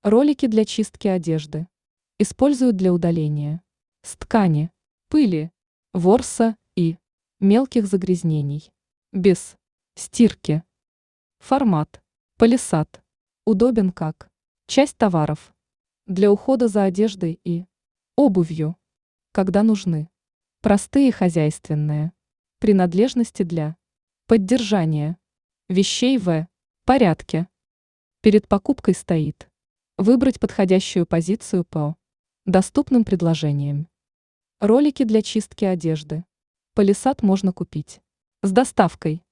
Ролики для чистки одежды. Используют для удаления с ткани, пыли, ворса и мелких загрязнений. Без стирки. Формат. Палисад. Удобен как часть товаров. Для ухода за одеждой и обувью. Когда нужны. Простые хозяйственные. Принадлежности для поддержания вещей в порядке. Перед покупкой стоит выбрать подходящую позицию по доступным предложениям. Ролики для чистки одежды. Палисад можно купить с доставкой.